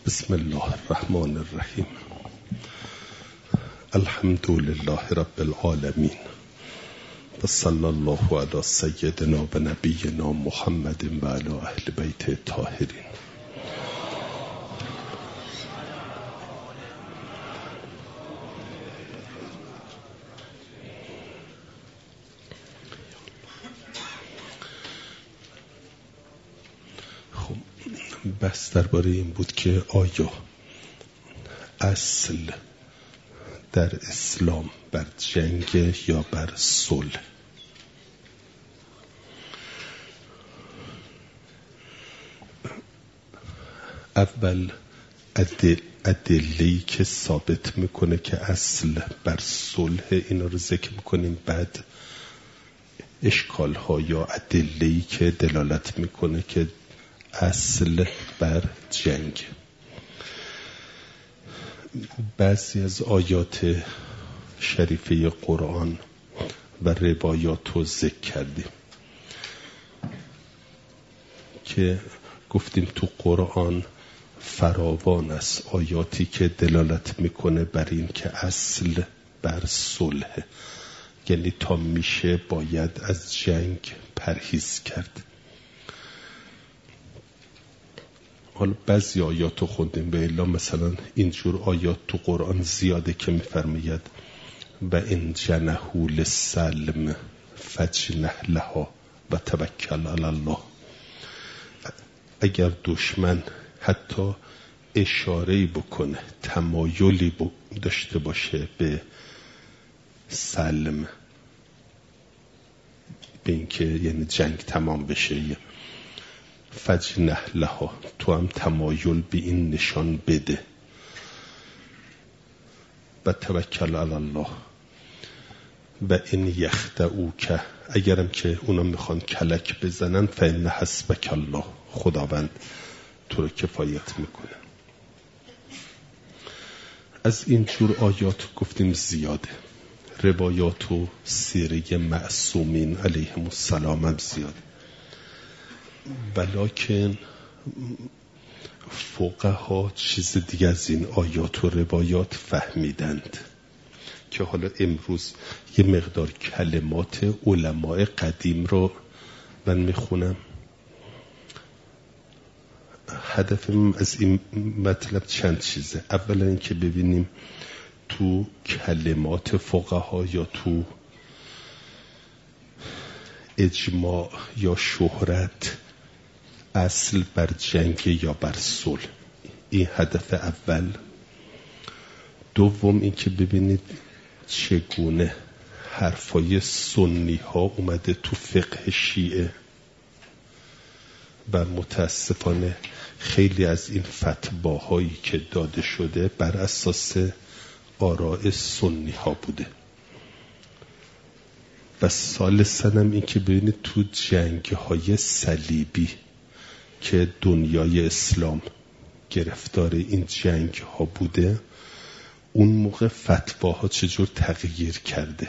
بسم الله الرحمن الرحیم. الحمد لله رب العالمین و صلی الله علی سیدنا و نبینا محمد و علی اهل بیت الطاهرین. بحث درباره این بود که آیا اصل در اسلام بر جنگ یا بر صلح؟ اول ادله‌ای که ثابت میکنه که اصل بر صلح، اینا رو ذکر میکنیم. بعد اشکال‌ها یا ادله‌ای که دلالت میکنه که اصل بر جنگ. بعضی از آیات شریفه قرآن و روایات رو ذکر کردیم که گفتیم تو قرآن فراوان است آیاتی که دلالت میکنه بر این که اصل بر صلح، یعنی تا میشه باید از جنگ پرهیز کرد. حالا بعضی آیات رو خوندیم به الا، مثلا اینجور آیات تو قرآن زیاده که میفرماید و ان جنحوا للسلم فاجنح لها و توکل علی الله. اگر دشمن حتی اشاره‌ای بکنه، تمایلی داشته باشه به سلم، به اینکه یعنی جنگ تمام بشه، فاجنح لها، تو هم تمایل به این نشان بده. و توکل علی الله و این یخدعوک، اگرم که اونا میخوان کلک بزنن، فإن حسبک الله، خداوند تو رو کفایت میکنه. از این جور آیات گفتیم زیاده. روایات و سیره معصومین علیهم السلام هم زیاده، ولکن فقها چیز دیگه از این آیات و روایات فهمیدند که حالا امروز یه مقدار کلمات علماء قدیم رو من میخونم. هدفم از این مطلب چند چیزه. اولا این که ببینیم تو کلمات فقها یا تو اجماع یا شهرت اصل بر جنگ یا بر صلح، این هدف اول. دوم این که ببینید چگونه حرفای سنی ها اومده تو فقه شیعه و متاسفانه خیلی از این فتواهایی که داده شده بر اساس آراء سنی ها بوده. و ثالثاً هم این که ببینید تو جنگ های صلیبی که دنیای اسلام گرفتار این جنگ ها بوده، اون موقع فتواها چجور تغییر کرده.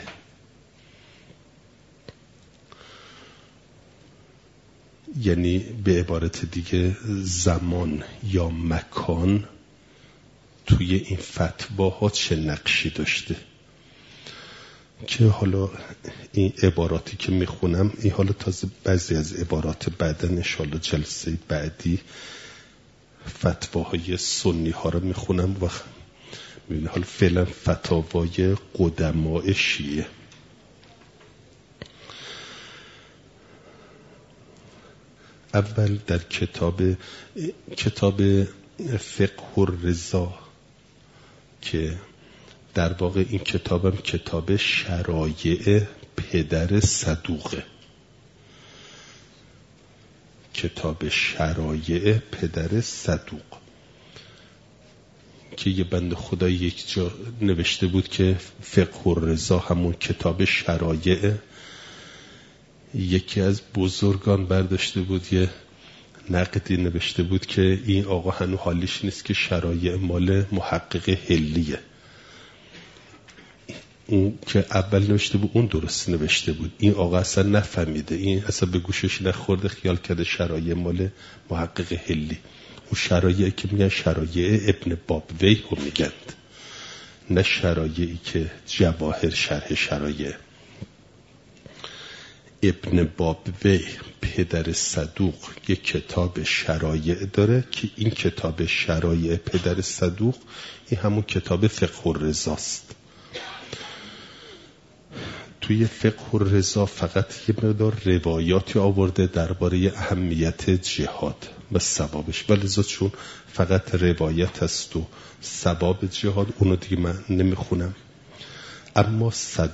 یعنی به عبارت دیگه زمان یا مکان توی این فتواها چه نقشی داشته، که حالا این عباراتی که میخونم، این حالا تازه بعضی از عبارات بعدن انشاءالله جلسه بعدی فتواهای سنی ها رو میخونم و میبینه حالا فعلا فتاوای قدماء شیعه. اول در کتاب فقه الرضا، که در واقع این کتابم کتاب شرایع پدر صدوقه، کتاب شرایع پدر صدوق، که یه بند خدا یک جا نوشته بود که فقه الرضا همون کتاب شرایع. یکی از بزرگان برداشته بود یه نقدی نوشته بود که این آقا هنو حالیش نیست که شرایع مال محقق حلیه. اون که اول نوشته بود اون درست نوشته بود، این آقا اصلا نفهمیده، این اصلا به گوشش نخورده، خیال کرده شرایع مال محقق حلی. اون شرایعی که میگن شرایع ابن بابوی رو میگند، نه شرایعی که جواهر شرح شرایع. ابن بابوی پدر صدوق یک کتاب شرایع داره که این کتاب شرایع پدر صدوق این همون کتاب فقه الرضاست. توی فقه الرضا فقط یه مقدار روایاتی آورده درباره اهمیت جهاد و ثوابش، ولذا چون فقط روایت است و ثواب جهاد اونو دیگه من نمیخونم. اما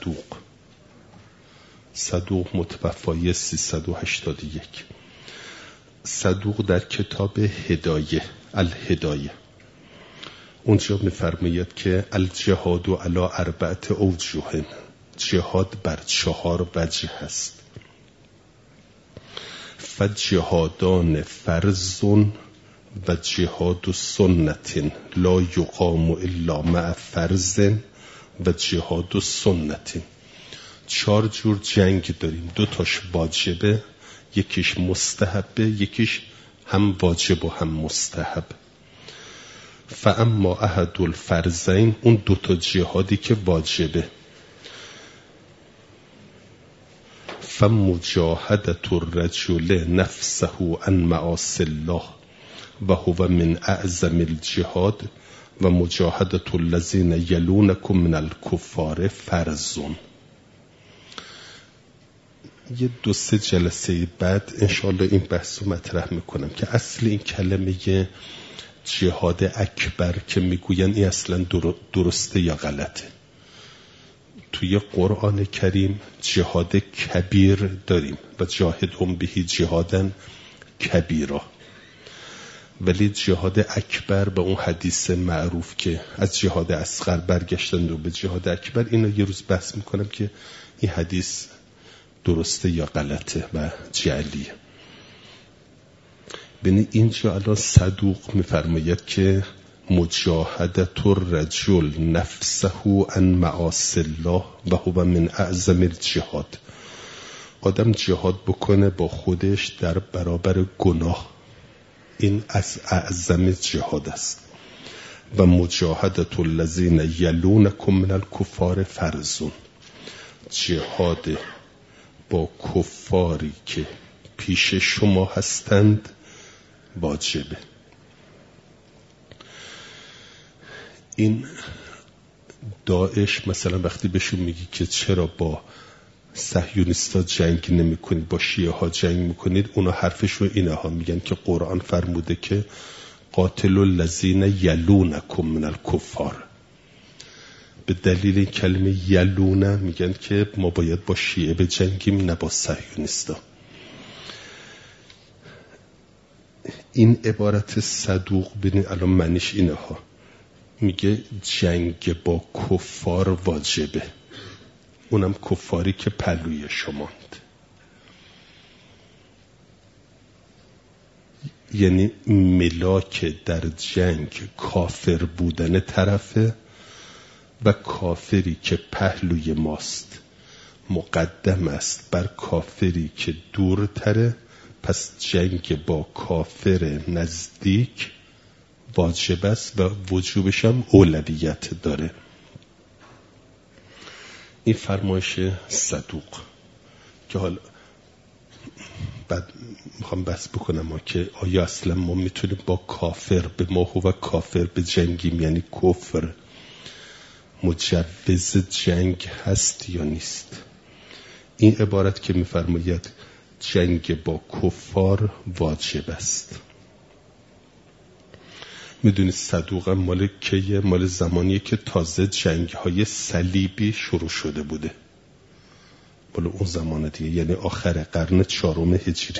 صدوق متوفای 381، صدوق در کتاب هدایه الهدایه اونجا میفرماید که الجهاد علی 4 اوجه، جهاد بر 4 وجه هست. فجهادان فرض و جهاد سنت لا یقام الا مع فرض و جهاد سنت. 4 جور جنگ داریم، 2 تاش واجبه، یکیش مستحبه، یکیش هم واجب و هم مستحب. فاما احد الفرضین، اون 2 تا جهادی که واجبه، فمجاهدة الرجل نفسه عن معاصی الله و هو من اعظم الجهاد و مجاهدة الذین یلونکم من الکفار فرض. یه 2-3 جلسه بعد انشاءالله این بحث رو مطرح میکنم که اصل این کلمه جهاد اکبر که میگوین این اصلا درسته یا غلطه. توی قرآن کریم جهاد کبیر داریم و جاهدهم بهی جهادا کبیرا، ولی جهاد اکبر به اون حدیث معروف که از جهاد اصغر برگشتند و به جهاد اکبر، اینو یه روز بحث میکنم که این حدیث درسته یا غلطه و جعلیه. ببین اینجا الان صدوق میفرماید که مجاهدة الرجل نفسه عن معاصی الله و هو من اعظم الجهاد. آدم جهاد بکنه با خودش در برابر گناه، این از اعظم جهاد است. و مجاهدة الذین یلونکم من الکفار فرض، جهاد با کفاری که پیش شما هستند واجبه. این داعش مثلا وقتی بهشون میگی که چرا با صهیونیستا جنگ نمی کنید، با شیعه ها جنگ میکنید، اونا حرفشون اینه ها، میگن که قرآن فرموده که قاتل الذین یلونکم من الکفار. به دلیل این کلمه یلونه میگن که ما باید با شیعه به جنگیم نه با صهیونیستا. این عبارت صدوق ببینید الان معنیش اینه ها، میگه جنگ با کفار واجبه، اونم کفاری که پلوی شماند. یعنی ملاک در جنگ کافر بودن طرفه و کافری که پهلوی ماست مقدم است بر کافری که دورتره، پس جنگ با کافر نزدیک واجب است و وجوبش هم اولویت داره. این فرمایش صدوق که حالا بعد میخوام بحث بکنم که آیا اصلا ما میتونیم با کافر به ما و کافر به جنگیم، یعنی کفر مجوز جنگ هست یا نیست. این عبارت که میفرماید جنگ با کفار واجب است، میدونید صدوق مال کیه؟ مال زمانیه که تازه جنگ های صلیبی شروع شده بوده، مال اون زمان دیگه، یعنی آخر قرن 4 هجری.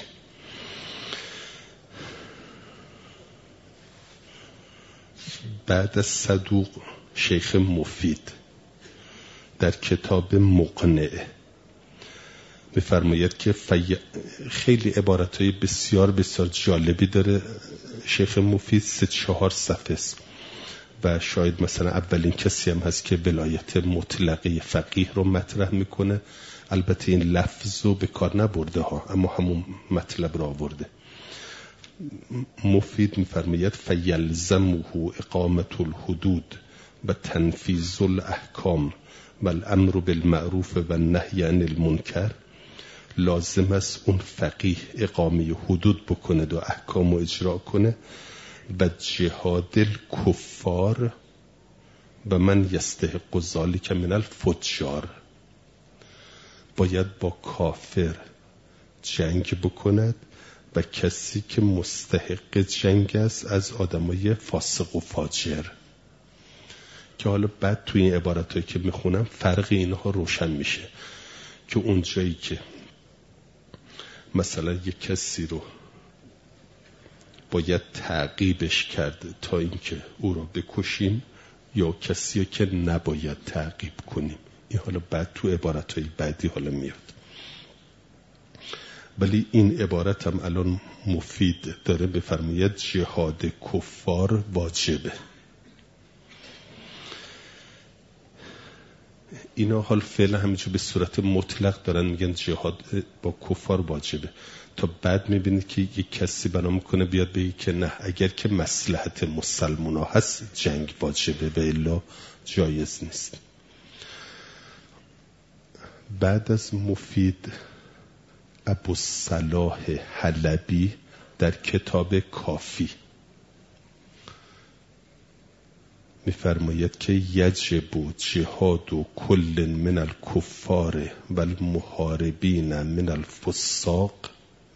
بعد از صدوق شیخ مفید در کتاب مقنعه بفرماید که خیلی عبارتهای بسیار بسیار جالبی داره شیخ مفید، 3-4 صفحه است و شاید مثلا اولین کسی هم هست که ولایت مطلقه فقیه رو مطرح میکنه. البته این لفظ رو به کار نبرده ها، اما همون مطلب رو آورده. مفید می‌فرماید فیلزمه اقامت الحدود و تنفیذ الاحکام و الامر بالمعروف و النهی عن المنکر. لازم است اون فقیه اقامه حدود بکنه و احکام رو اجرا کنه و جهاد الکفار و من یستحق ذلک من الفجار، باید با کافر جنگ بکند و کسی که مستحق جنگ است از آدمای فاسق و فاجر، که حالا بعد توی این عبارتایی که میخونم فرق اینها روشن میشه که اونجایی که مثلا یک کسی رو باید تعقیبش کرد تا اینکه او رو بکشیم یا کسی رو که نباید تعقیب کنیم، این حالا بعد تو عبارتهای بعدی حالا میاد. ولی این عبارت هم الان مفید داره بفرماید جهاد کفار واجبه. اینا حال فعلا همینجور به صورت مطلق دارن میگن جهاد با کفار واجبه، تا بعد میبینید که یک کسی بنا میکنه بیاد بگه که نه، اگر که مصلحت مسلمونا هست جنگ واجبه و الا جایز نیست. بعد از مفید ابوالصلاح حلبی در کتاب کافی می‌فرماید که یجب جهاد و کل من الکفار و المحاربین من الفساق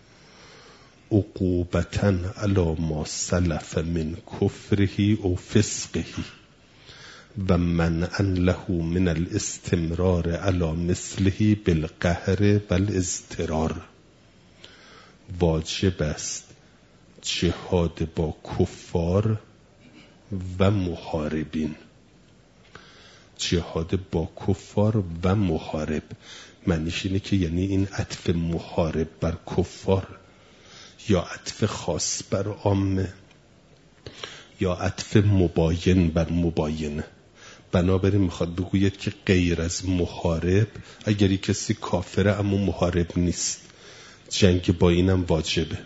عقوبتاً علی ما سلف من کفره او فسقه و منعا له من الاستمرار علی مثله بالقهر و الاضطرار. واجب است جهاد با کفار و محاربین. جهاد با کفار و محارب معنیش اینه که یعنی این عطف محارب بر کفار یا عطف خاص بر عامه یا عطف مباین بر مباینه. بنابراین میخواد بگوید که غیر از محارب، اگر کسی کافره اما محارب نیست، جنگ با اینم واجبه.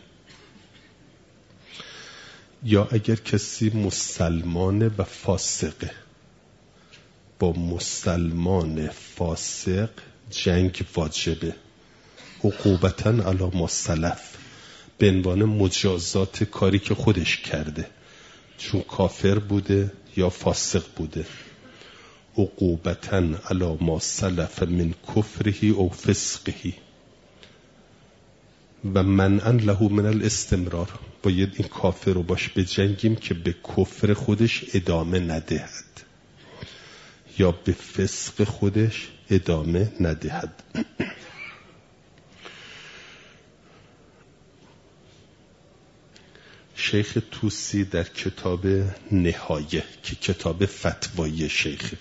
یا اگر کسی مسلمان و فاسقه، با مسلمان فاسق جنگ واجبه، عقوبتاً علی ما سلف، به عنوان مجازات کاری که خودش کرده، چون کافر بوده یا فاسق بوده. عقوبتاً علی ما سلف من کفره او فسقه و منعا له من الاستمرار. باید این کافر رو باش بجنگیم که به کفر خودش ادامه ندهد یا به فسق خودش ادامه ندهد. شیخ توسی در کتاب نهایه که کتاب فتوای شیخ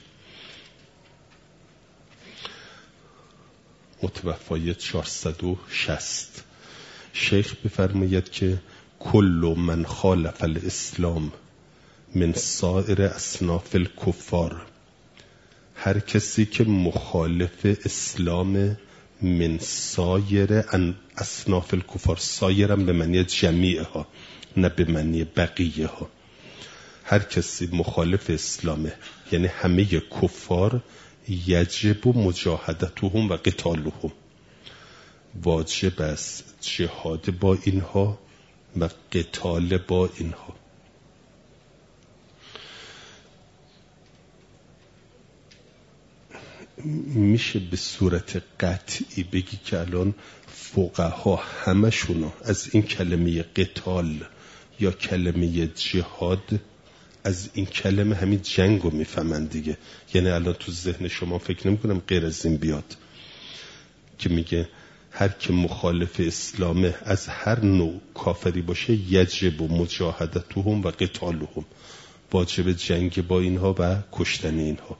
متوفای 460، شیخ بفرماید که کل من خالف الاسلام من سائر اصناف الکفار، هر کسی که مخالف اسلام من سایر اصناف الکفار، سایرم به معنی جمیع ها نه به معنی بقیه ها، هر کسی مخالف اسلامه یعنی همه کفار، یجب مجاهدتهم و قتالهم، واجب است جهاد با اینها و قتال با اینها. میشه به صورت قطعی بگی که الان فقها همشونو از این کلمه قتال یا کلمه جهاد، از این کلمه همین جنگو میفهمن دیگه. یعنی الان تو ذهن شما فکر نمی کنم غیر از این بیاد که میگه هر که مخالف اسلامه از هر نوع کافری باشه یجب مجاهدتهم و قتالهم، واجب جنگ با اینها و کشتن اینها.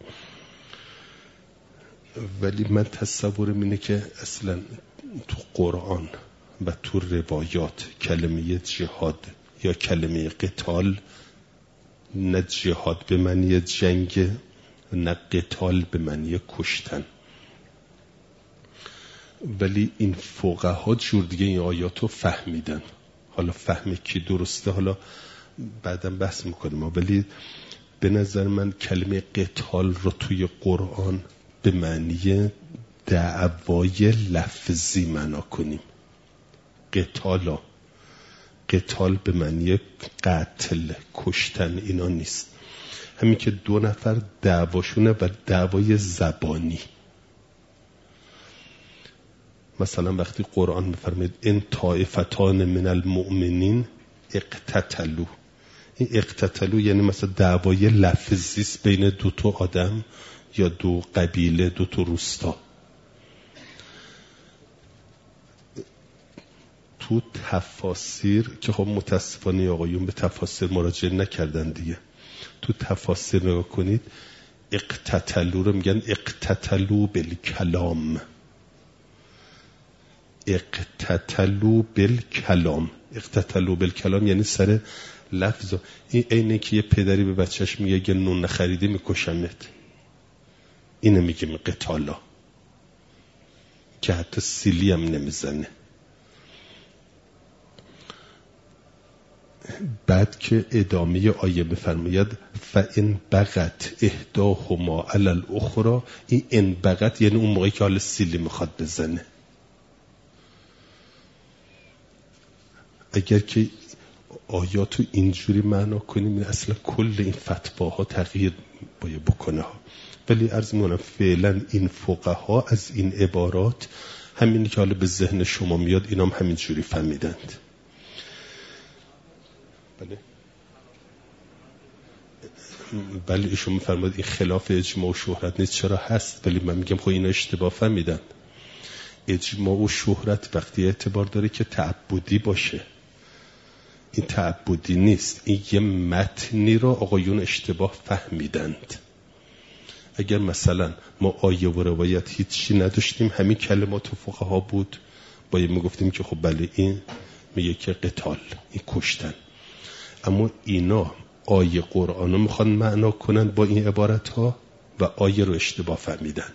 ولی من تصورم اینه که اصلا تو قرآن و تو روایات کلمه جهاد یا کلمه قتال، نه جهاد به معنی جنگ نه قتال به معنی کشتن. ولی این فقها جور دیگه این آیاتو فهمیدن حالا فهم کی درسته حالا بعدم بحث میکنیم، ولی به نظر من کلمه قتال رو توی قرآن به معنی دعوای لفظی معنا کنیم. قتال به معنی قتل، کشتن اینا نیست. همین که دو نفر دعواشونه و دعوای زبانی. مثلا وقتی قرآن میفرماید ان طائفتان من المؤمنین اقتتلوا، این اقتتلوا یعنی مثلا دعوای لفظی است بین دو تا آدم یا دو قبیله، دو تا روستا. تو تفاسیر که خب متاسفانه آقایون به تفاسیر مراجعه نکردن دیگه، تو تفاسیر نگاه کنید اقتتلوا رو میگن اقتتلوا بالکلام. اقتتلوا بالکلام یعنی سر لفظ. این اینه که یه پدری به بچهش میگه اگه نون نخریدی میکشمت. اینه میگیم قتالا، که حتی سیلی هم نمیزنه. بعد که ادامه آیه بفرماید فإن بغت احداهما علی الاخری، این ان بغت یعنی اون موقعی که حال سیلی میخواد بزنه. اگر که آیاتو اینجوری معنا کنیم اصلا کل این فتواها تغییر باید بکنه ها. ولی عرض می‌کنم فعلا این فقها از این عبارات همینی که حالا به ذهن شما میاد اینا هم همینجوری فهمیدند. بله ایشون می‌فرماید این خلاف اجماع و شهرت نیست. چرا هست؟ ولی من میگم خب اینا اشتباه فهمیدن. اجماع و شهرت وقتی اعتبار داره که تعبدی باشه، این تعبدی نیست. این یه متنی رو آقایون اشتباه فهمیدند. اگر مثلا ما آیه و روایت هیچی نداشتیم، همین کلمات فقها بود، باید میگفتیم که خب بله این میگه که قتال، این کشتن. اما اینا آیه قرآن رو میخوان معنا کنن با این عبارت ها و آیه رو اشتباه فهمیدند.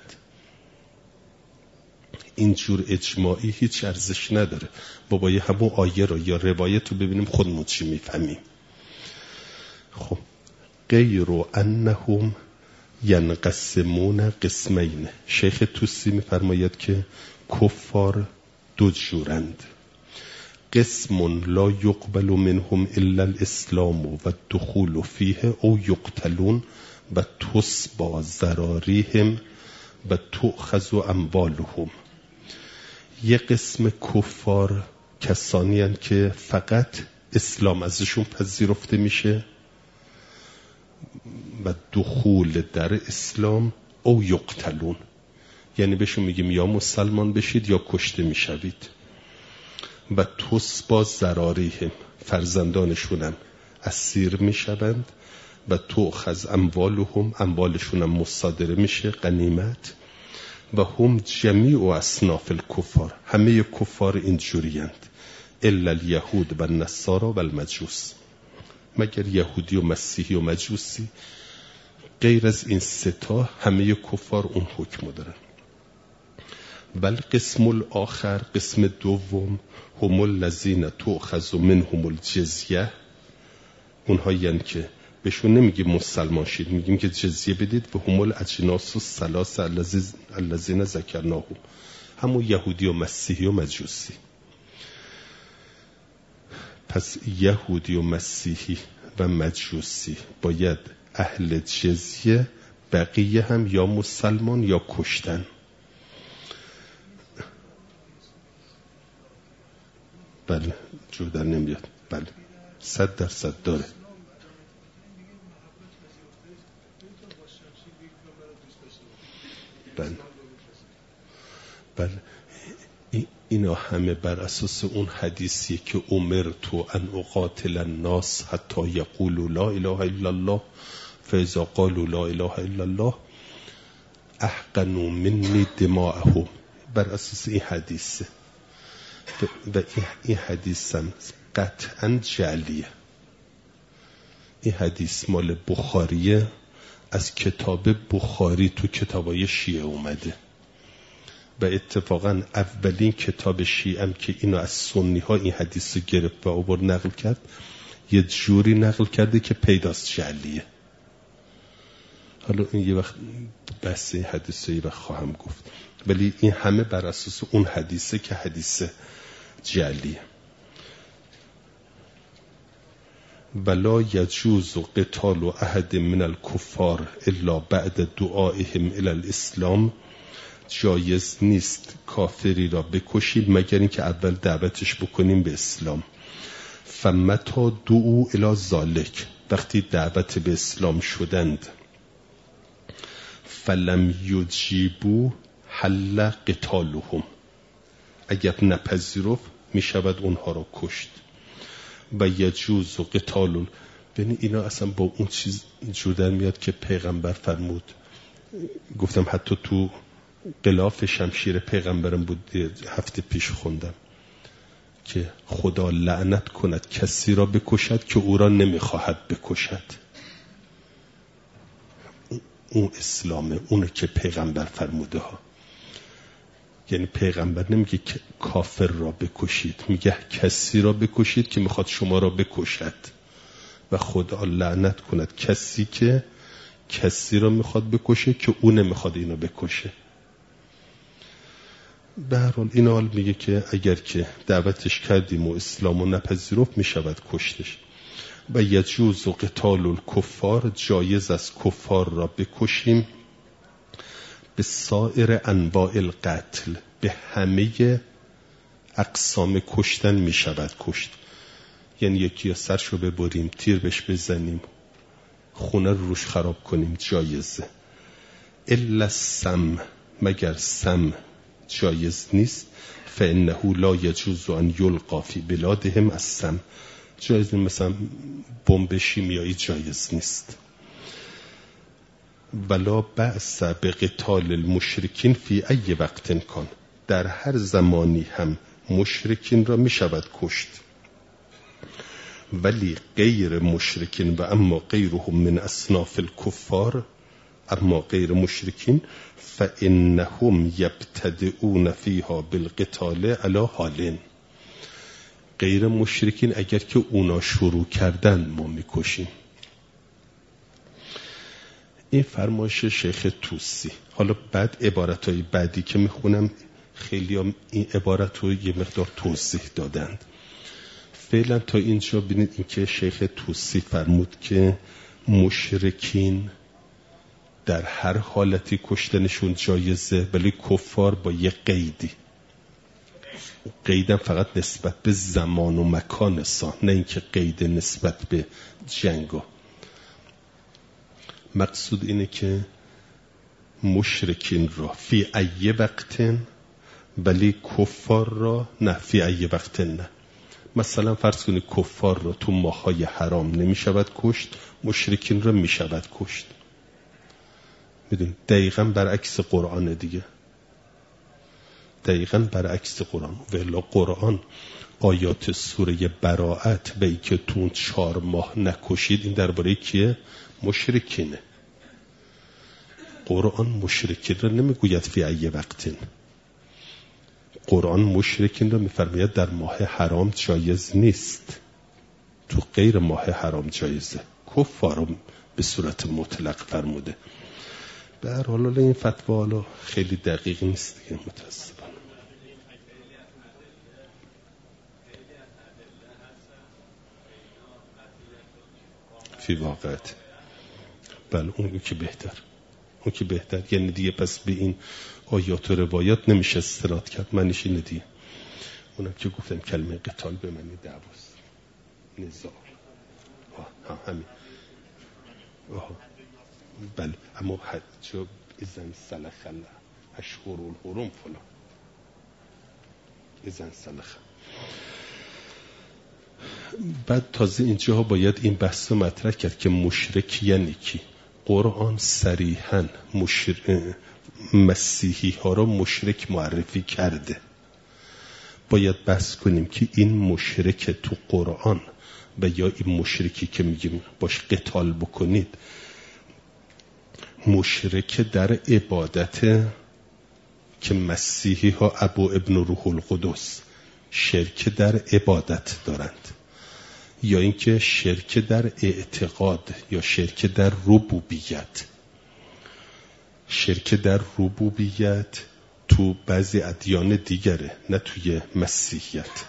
اینجور اجماعی هیچ ارزش نداره. بابای همون آیه رو یا روایت رو ببینیم خودمون چی میفهمیم. خب غیر انهم ینقسمون قسمین. شیخ توسی میفرماید که کفار دو جورند. قسم لا یقبل منهم الا الاسلام و الدخول فیه او یقتلون و تسبا ذراریهم و تؤخذ اموالهم. یه قسم کفار کسانی هستند که فقط اسلام ازشون پذیرفته میشه و دخول در اسلام او یقتلون، یعنی بهشون میگیم یا مسلمان بشید یا کشته میشوید. و تسبا ذراریهم، فرزندانشونم اسیر میشوند. و تؤخذ اموالهم، اموالشونم مصادره میشه غنیمت. و هم جمیع و اصناف الکفار، همه کفار اینجوریند. الا الیهود و النصارى و المجوس، مگر یهودی و مسیحی و مجوسی. غیر از این سه تا همه کفار اون حکم دارن. بل قسم الاخر، قسم دوم، هم الذین تؤخذ منهم الجزیه، اونها یعنی که بهشون نمیگیم مسلمان شید، میگیم که جزیه بدید. و هم الاجناس الثلاثه الذین ذکرناهم، همون یهودی و مسیحی و مجوسی. پس یهودی و مسیحی و مجوسی باید اهل جزیه، بقیه هم یا مسلمان یا کشتن. بله جو در نمیاد. بله 100% داره. بله اینا همه بر اساس اون حدیثی که امرتو ان اقاتل الناس حتی یقولوا لا اله الا الله فاذا قالوا لا اله الا الله احقنوا مني دماءهم، بر اساس این حدیثه. و این حدیث هم قطعا جعلیه. این حدیث مال بخاریه، از کتاب بخاری تو کتابای شیعه اومده. و اتفاقا اولین کتاب شیعه که اینو از سنی ها این حدیث رو گرفت و آورد نقل کرد، یه جوری نقل کرده که پیداست جعلیه. حالا این یه وقت بحث این حدیث رو یه وقت خواهم گفت، ولی این همه بر اساس اون حدیثه که حدیث جعلیه. ولا یجوز قتال احد من الکفار الا بعد دعائهم الی الاسلام، جایز نیست کافری را بکشید مگر اینکه اول دعوتش بکنیم به اسلام. فمتا دعوا الی ذلک، وقتی دعوت به اسلام شدند، فلم یجیبوا حل قتالهم، اگر نپذیرفت می شود اونها را کشت. و یجوز قتال، ببین اینا اصلا با اون چیز جدا میاد که پیغمبر فرمود. گفتم حتی تو غلاف شمشیر پیغمبرم بود، هفته پیش خوندم که خدا لعنت کند کسی را بکشد که او را نمیخواهد بکشد. اون اسلامه، اونه که پیغمبر فرموده ها. یعنی پیغمبر نمیگه که کافر را بکشید، میگه کسی را بکشید که میخواد شما را بکشد. و خدا لعنت کند کسی که کسی را میخواد بکشه که اون نمیخواد اینو بکشه. به هر حال این حال میگه که اگر که دعوتش کردیم و اسلامو نپذیرفت میشود کشتش. و یجوز قتال الکفار، جایز از کفار را بکشیم، به سایر انواع القتل، به همه اقسام کشتن می شود کشت. یعنی یکی سرشو ببریم، تیر بهش بزنیم، خونه رو روش خراب کنیم، جایزه. الا السم، مگر سم جایز نیست. فانه لا یجوز ان یلقى فی بلادهم السم، جایز نیست. مثلا بمب شیمیایی جایز نیست. ولا بأس بقتال المشرکین فی ای وقت کان، در هر زمانی هم مشرکین را می شود کشت. ولی غیر مشرکین و اما غیرهم من اصناف الکفار، اما غیر مشرکین فانهم یبتدئون فیها بالقتال علی حالین، غیر مشرکین اگر که اونا شروع کردن ما میکشیم. این فرمایش شیخ طوسی. حالا بعد عبارتهای بعدی که میخونم خیلی هم این عبارت رو یه مقدار توضیح دادند. فعلا تا اینجا ببینید این که شیخ طوسی فرمود که مشرکین در هر حالتی کشتنشون جایزه، ولی کفار با یه قیدی. قیدم فقط نسبت به زمان و مکان سان، نه اینکه قید نسبت به جنگا. مقصود اینه که مشرکین را فی ای وقت، ولی کفار را نه فی ای وقت نه. مثلا فرض کنید کفار را تو ماهای حرام نمی شود کشت، مشرکین را می شود کشت. میدونید دقیقاً برعکس قرآن دیگه، دقیقاً برعکس قرآن. ولی قرآن آیات سوره براءت به ای که تو 4 ماه نکشید، این درباره کیه؟ مشرکینه. قرآن مشرکین را نمیگوید فی ای وقتین، قرآن مشرکین را میفرماید در ماه حرام جایز نیست، تو غیر ماه حرام جایزه. کفار به صورت مطلق فرموده. به هر حال این فتوا خیلی دقیق نیست دیگه، متاسفانه. فی واقعیت بله، اون که بهتر، اون که بهتر. یعنی دیگه پس به این آیات و روایات نمیشه استناد کرد. معنیش اینه دیگه. اونم که گفتم کلمه قتال به معنی دعواست، نزاع. همین. بله، اما چو اذن سلخ اشهر الحرم فلان، اذن سلخ. بعد تازه اینجا باید این بحث رو مطرح کرد که مشرک یعنی کی. قرآن صریحاً مسیحی ها را مشرک معرفی کرده. باید بحث کنیم که این مشرک تو قرآن و یا این مشرکی که میگیم باش قتال بکنید، مشرک در عبادت که مسیحی ها ابو ابن روح القدس شرک در عبادت دارند، یا اینکه شرک در اعتقاد یا شرک در ربوبیت. شرک در ربوبیت تو بعضی ادیان دیگره، نه توی مسیحیت.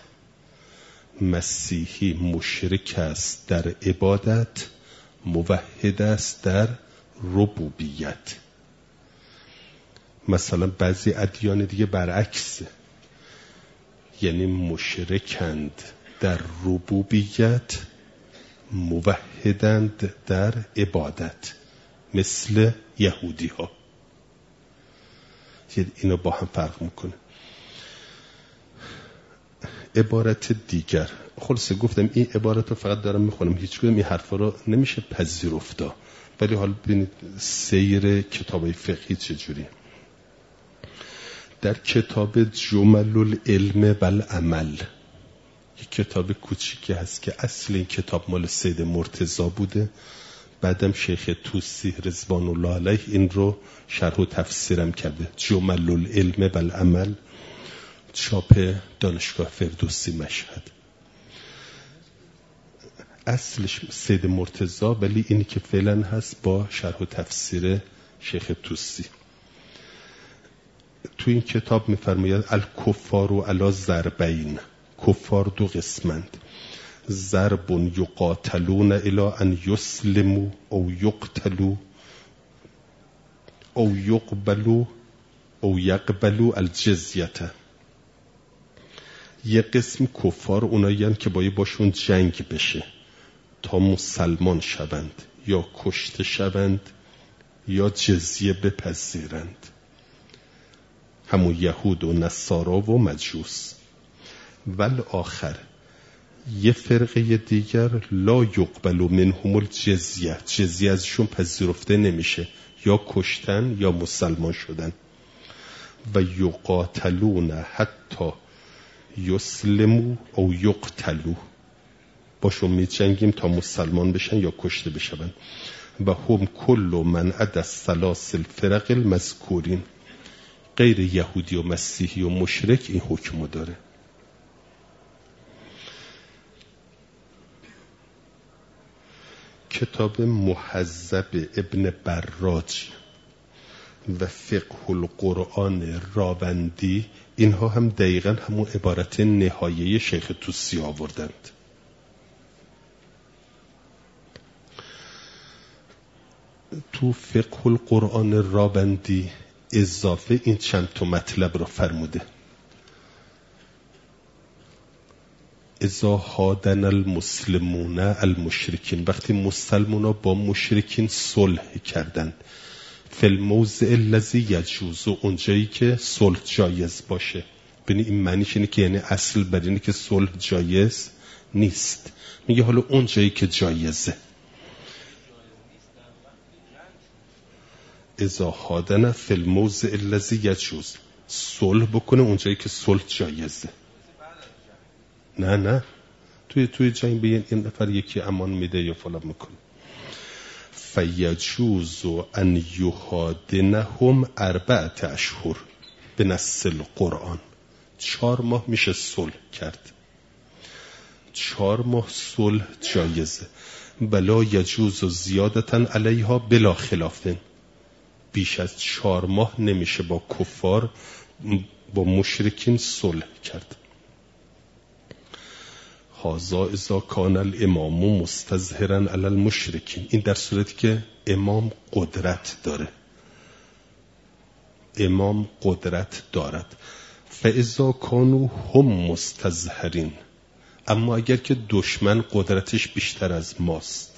مسیحی مشرک است در عبادت، موحد است در ربوبیت. مثلا بعضی ادیان دیگه برعکسه، یعنی مشرکند در ربوبیت، موحدند در عبادت، مثل یهودی ها. اینو با هم فرق میکنه. عبارت دیگر، خلاصه گفتم این عبارت رو فقط دارم میخونم، هیچ کدوم این حرفا رو نمیشه پذیرفتا، ولی حالا ببینید سیر کتابای فقهی چجوری. در کتاب جمل العلم والعمل، یک کتاب کوچیکی هست که اصل این کتاب مال سید مرتضی بوده، بعدم شیخ طوسی رضوان الله علیه این رو شرح و تفسیرم کرده. جمل العلم والعمل، چاپ دانشگاه فردوسی مشهد. اصلش سید مرتضی، ولی اینی که فعلا هست با شرح و تفسیر شیخ طوسی. تو این کتاب می‌فرماید الکفار و علی ضربین، کفار دو قسمند، ضرب یقاتلون الی ان یسلموا او یقتلوا او یقبلوا او یقبلوا الجزیه. یه قسم کفار اونایین که باید باشون جنگ بشه تا مسلمان شوند، یا کشته شوند یا جزیه بپذیرند، همون یهود و نصارا و مجوس. ول آخر، یه فرقه دیگر لا یقبل منهم الجزیه، جزیه ازشون پذیرفته نمیشه، یا کشتن یا مسلمان شدن. و یقاتلون حتی یسلموا او یقتلوا، باشون می جنگیم تا مسلمان بشن یا کشته بشن. و هم کل من عدا الثلاث الفرق المذکورین، غیر یهودی و مسیحی و مشرک این حکم داره. کتاب محذب ابن براج و فقه القرآن راوندی، اینها هم دقیقا همون عبارت نهایه شیخ طوسی آوردند. تو فقه القرآن راوندی اضافه این چند تا مطلب را فرموده. اذا هادن المسلمون المشرکین، وقتی مسلمونا با مشرکین صلح کردند، فی الموضع الذی یجوز، اونجایی که صلح جایز باشه. ببین این معنیش اینه که یعنی اصل بر اینه که صلح جایز نیست، میگه حالا اونجایی که جایزه. اذا هادن فی الموضع الذی یجوز، صلح بکنه اونجایی که صلح جایزه. نه توی جنگ به این نفر یکی امان میده یا فلان میکنه. فیجوز ان یهادنهم 4 اشهر به نص القرآن، 4 ماه میشه صلح کرد، 4 ماه صلح جایزه. بلا یجوز زیادتن علیها بلا خلافن، بیش از 4 ماه نمیشه با کفار با مشرکین صلح کرد. هذا اذا کان الامام مستظهرا علی المشرکین، این در صورتی که امام قدرت داره، امام قدرت دارد. فاذا کانوا هم مستظهرین، اما اگر که دشمن قدرتش بیشتر از ماست،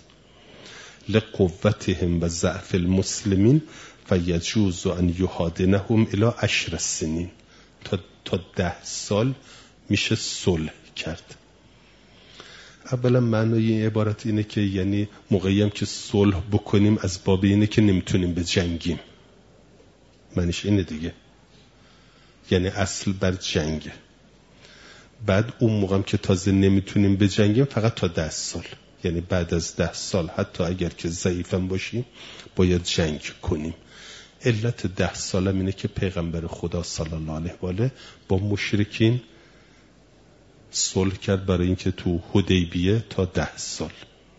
لقوتهم و ضعف المسلمین فیجوز ان یهادنهم الی 10 سنین، تا 10 سال میشه صلح کرد. اولا معنای این عبارت اینه که یعنی موقعی هم که صلح بکنیم از باب اینه که نمیتونیم به جنگیم، معنیش اینه دیگه، یعنی اصل بر جنگه. بعد اون موقع هم که تازه نمیتونیم به جنگیم فقط تا 10 سال، یعنی بعد از 10 سال حتی اگر که ضعیفم باشیم باید جنگ کنیم. علت 10 سالم اینه که پیغمبر خدا صلی الله علیه و آله با مشرکین صلح کرد برای اینکه تو حدیبیه تا 10 سال.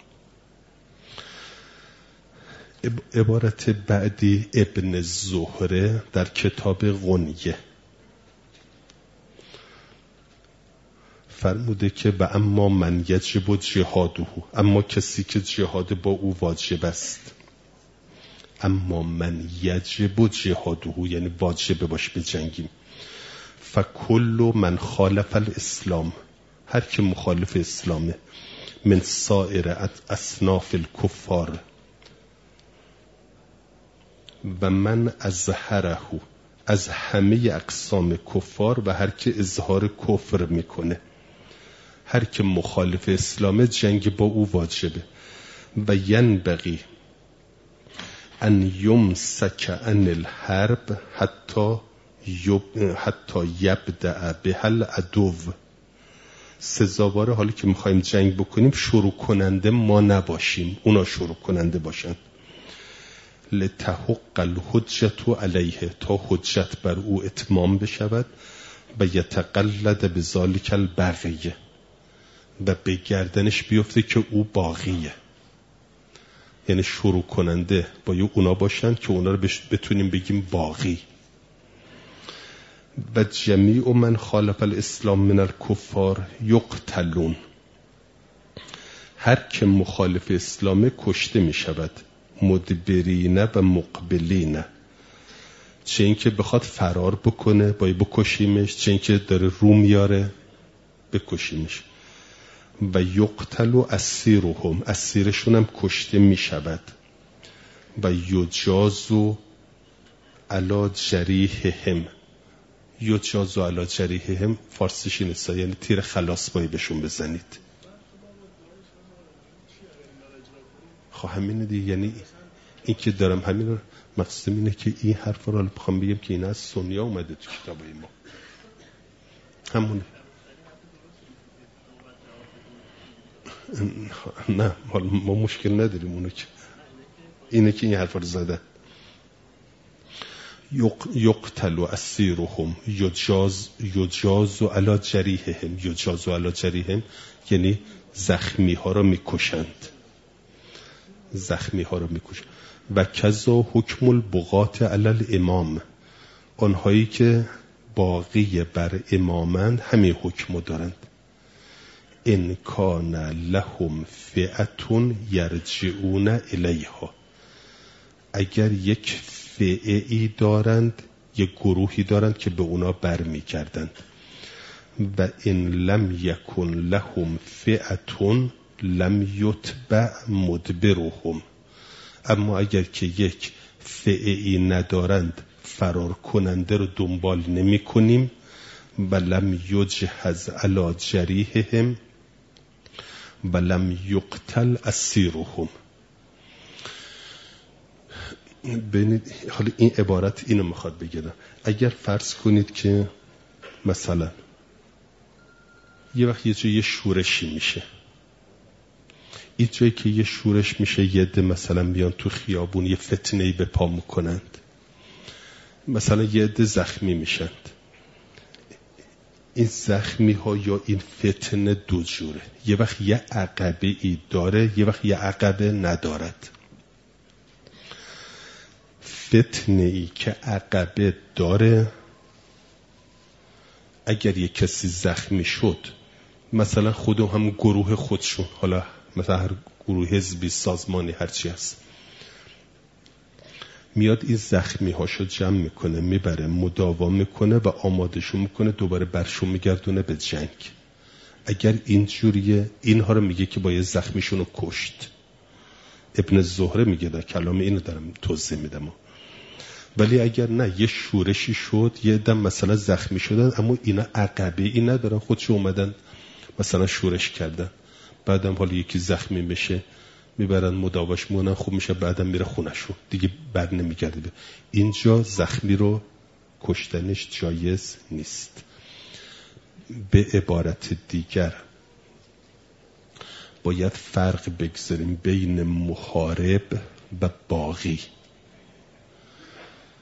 عبارت بعدی ابن زهره در کتاب غنیه فرموده که و اما من یجب جهاده، اما کسی که جهاد با او واجب است، اما من یجب جهاده یعنی واجب باش به جنگیم، فکل من خالف الاسلام، هر که مخالف اسلامه، من سایر اصناف الکفار و من ازهره، از همه اقسام کفار و هر که اظهار کفر میکنه، هر که مخالف اسلامه جنگ با او واجبه. و ینبغی ان یمسک عن الحرب حتی یبدأ بها العدو، سزاواره حالی که میخوایم جنگ بکنیم شروع کننده ما نباشیم، اونا شروع کننده باشن. لتحق الحجة علیه، تا حجت بر او اتمام بشود، و یتقلد بذالک البغیه، و به گردنش بیفته که او باغیه. یعنی شروع کننده باید اونا باشن که اونا رو بتونیم بگیم باغی. و جمیع من خالف الاسلام من الکفار یقتلون، هر که مخالف اسلامه کشته می شود، مدبرین و مقبلین، چه این که بخواد فرار بکنه باید بکشیمش، چه این که داره رو میاره بکشیمش. و یقتل و اسیرهم، اسیرشون هم کشته می شود. و یجازو علی جریحهم، یجازو علی جریحهم فارسیش نیست، یعنی تیر خلاص باید بهشون بزنید. خب همینه دیگه، یعنی این که دارم همین رو مقصدم اینه که این حرف رو بخوام بگم که این از سنیا اومده تو کتابای ما، همونه. نه ما مشکل نداریم اونو که اینه که این حرف رو زدن. یقتل و اسیرهم یجاز علی جریحهم، یجاز علی جریحهم یعنی زخمی ها رو میکشند، زخمی ها رو میکشند. و کذا حکم البغات علی الامام، آنهایی که باقی بر امامند همین حکم دارند. ان کان لهم فئه یرجعون الیها، اگر یک فئه‌ای دارند، یک گروهی دارند که به اونا برمیگردند. و ان لم یکن لهم فئه لم یتبع مدبرهم، اما اگر که یک فئه‌ای ندارند فرار کننده رو دنبال نمی کنیم. و لم یجهز علی جریحهم و لم یقتل اسیرهم. ببینید حالا این عبارت اینو میخواد بگم، اگر فرض کنید که مثلا یه وقت یه جای شورشی میشه، این جایی که یه شورش میشه یه عده مثلا بیان تو خیابون یه فتنه‌ای به پا میکنند، مثلا یه عده زخمی میشند. این زخمی ها یا این فتنه دو جوره، یه وقت یه عقبه ای داره، یه وقت یه عقبه ندارد. فتنه ای که عقبه داره، اگر یه کسی زخمی شد، مثلا خودم هم گروه خودشون، حالا مثلا هر گروه حزبی سازمانی هرچی هست، میاد این زخمی هاشو جمع میکنه، میبره مداوا میکنه و آمادشون میکنه، دوباره برشون میگردونه به جنگ. اگر اینجوریه اینها رو میگه که باید زخمیشون رو کشت. ابن زهره میگه، در کلام اینو دارم توضیح میدم. ولی اگر نه یه شورشی شد، یه دم مثلا زخمی شدن اما اینا عقبه ای ندارن، خودشو اومدن مثلا شورش کردن، بعدم حالا یکی زخمی بشه میبرن مداواش مونن، خوب میشه، بعدم میره خونشون دیگه، بر نمیگرده. اینجا زخمی رو کشتنش جایز نیست. به عبارت دیگر باید فرق بگذاریم بین محارب و باغی.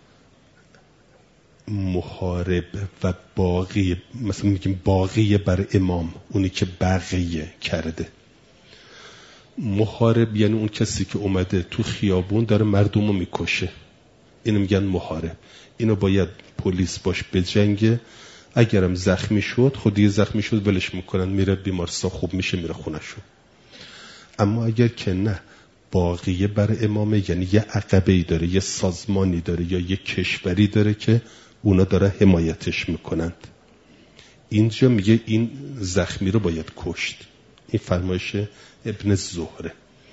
محارب و باقی، مثلا میگیم باقی بر امام، اونی که بقیه کرده. محارب یعنی اون کسی که اومده تو خیابون داره مردم رو میکشه، اینو میگن محارب. اینو باید پلیس باش بجنگه، اگرم زخمی شد خود دیگه زخمی شد ولش میکنن، میره بیمارستان خوب میشه میره خونه‌شون. اما اگر که نه، باقیه بر امامه، یعنی یه عقبه‌ای داره، یه سازمانی داره یا یه کشوری داره که اونا داره حمایتش میکنند، اینجا میگه این زخمی رو باید کشت. این فرمایش ابن زهره.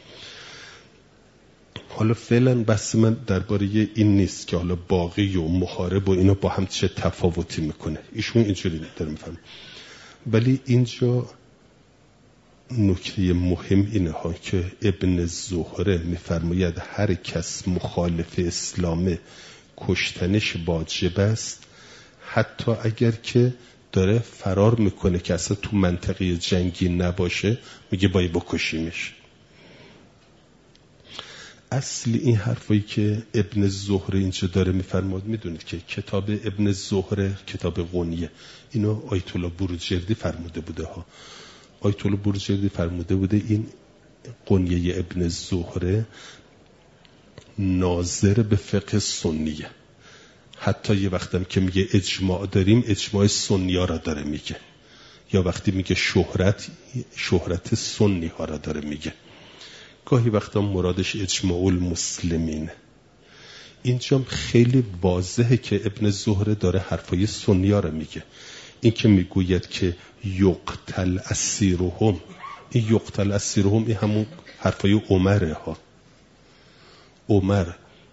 حالا فعلا بحث من درباره این نیست که حالا باقی و محارب و اینا با هم چه تفاوتی میکنه، ایشون اینجوری داره میفهمه. ولی اینجا نکته مهم اینه ها که ابن زهره میفرماید هر کس مخالف اسلامه کشتنش واجب است، حتی اگر که داره فرار میکنه که اصلا تو منطقه جنگی نباشه، میگه باید بکشیمش. اصل این حرفایی که ابن زهره اینجا داره میفرماد، میدونید که کتاب ابن زهره کتاب غنیه، اینو آیت الله بروجردی فرموده بوده ها. آیت الله بروجردی فرموده بوده این غنیه ابن زهره ناظر به فقه سنیه. حتی یه وقتم که میگه اجماع داریم، اجماع سنی ها را داره میگه، یا وقتی میگه شهرت سنی ها را داره میگه. گاهی وقتا مرادش اجماع المسلمین. اینجا خیلی واضحه که ابن زهره داره حرفای سنی ها را میگه. این که میگوید که یقتل اسیرهم، این یقتل اسیرهم این همون حرفای عمره ها. عمر